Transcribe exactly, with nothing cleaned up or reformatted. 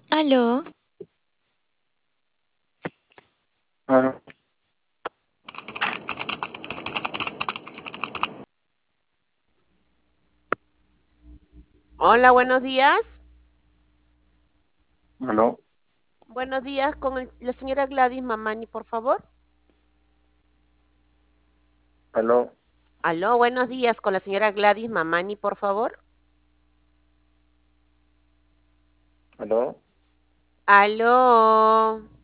Aló, Bueno, Hola, buenos días. aló, Buenos días con el- la señora Gladys Mamani, por favor. aló, Aló, buenos días con la señora Gladys Mamani, por favor. aló. Aló.